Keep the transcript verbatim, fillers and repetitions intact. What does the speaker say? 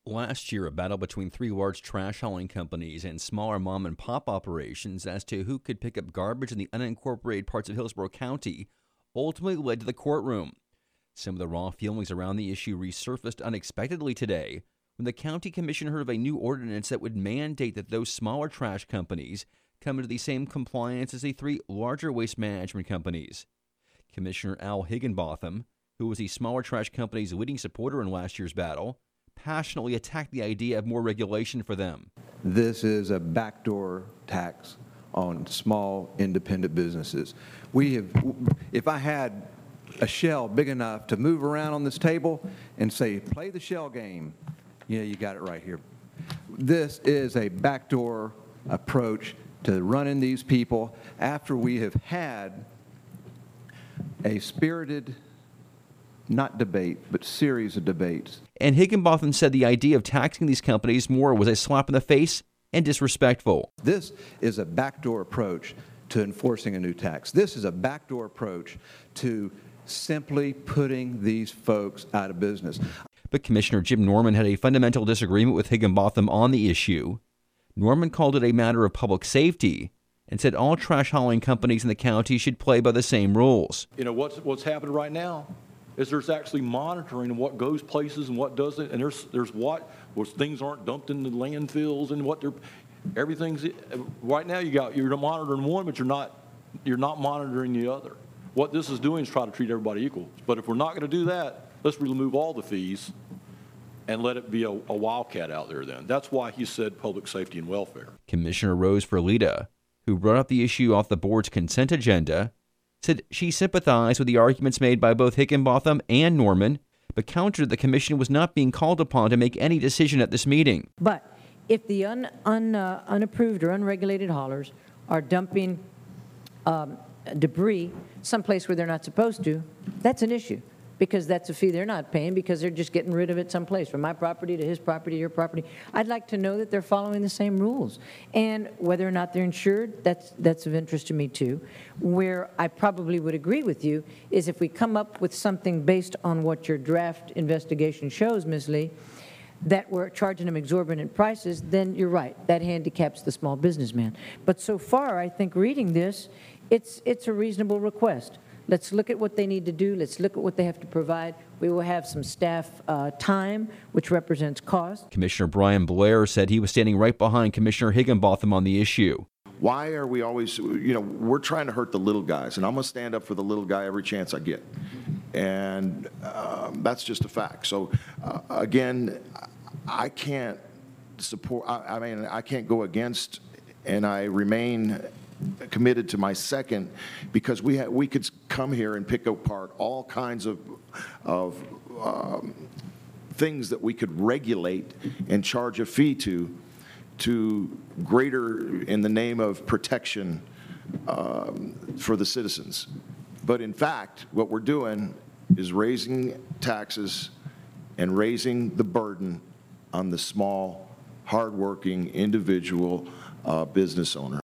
Last year, a battle between three large trash hauling companies and smaller mom and pop operations as to who could pick up garbage in the unincorporated parts of Hillsborough County ultimately led to the courtroom. Some of the raw feelings around the issue resurfaced unexpectedly today when the county commission heard of a new ordinance that would mandate that those smaller trash companies come into the same compliance as the three larger waste management companies. Commissioner Al Higginbotham, who was the smaller trash company's leading supporter in last year's battle, passionately attacked the idea of more regulation for them. This is a backdoor tax on small independent businesses. We have, if I had a shell big enough to move around on this table and say, play the shell game, yeah, you got it right here. This is a backdoor approach to running these people after we have had a spirited, not debate, but series of debates. And Higginbotham said the idea of taxing these companies more was a slap in the face and disrespectful. This is a backdoor approach to enforcing a new tax. This is a backdoor approach to simply putting these folks out of business. But Commissioner Jim Norman had a fundamental disagreement with Higginbotham on the issue. Norman called it a matter of public safety and said all trash hauling companies in the county should play by the same rules. You know, what's, what's happening right now is there's actually monitoring of what goes places and what doesn't, and there's there's what where things aren't dumped in the landfills and what they're, everything's, right now you got, you're monitoring one, but you're not, you're not monitoring the other. What this is doing is try to treat everybody equal. But if we're not going to do that, let's remove all the fees and let it be a, a wildcat out there then. That's why he said public safety and welfare. Commissioner Rose Ferlita, who brought up the issue off the board's consent agenda, said she sympathized with the arguments made by both Higginbotham and Norman, but countered the commission was not being called upon to make any decision at this meeting. But if the un, un, uh, unapproved or unregulated haulers are dumping um, debris someplace where they're not supposed to, that's an issue, because that's a fee they're not paying because they're just getting rid of it someplace, from my property to his property, your property. I'd like to know that they're following the same rules. And whether or not they're insured, that's, that's of interest to me too. Where I probably would agree with you is if we come up with something based on what your draft investigation shows, Miz Lee, that we're charging them exorbitant prices, then you're right, that handicaps the small businessman. But so far, I think reading this, it's, it's a reasonable request. Let's look at what they need to do. Let's look at what they have to provide. We will have some staff uh, time, which represents cost. Commissioner Brian Blair said he was standing right behind Commissioner Higginbotham on the issue. Why are we always, you know, we're trying to hurt the little guys, and I'm going to stand up for the little guy every chance I get. And um, that's just a fact. So, uh, again, I can't support, I, I mean, I can't go against, and I remain committed to my second, because we ha we could come here and pick apart all kinds of of um, things that we could regulate and charge a fee to to greater in the name of protection um, for the citizens. But in fact, what we're doing is raising taxes and raising the burden on the small, hardworking individual uh, business owner.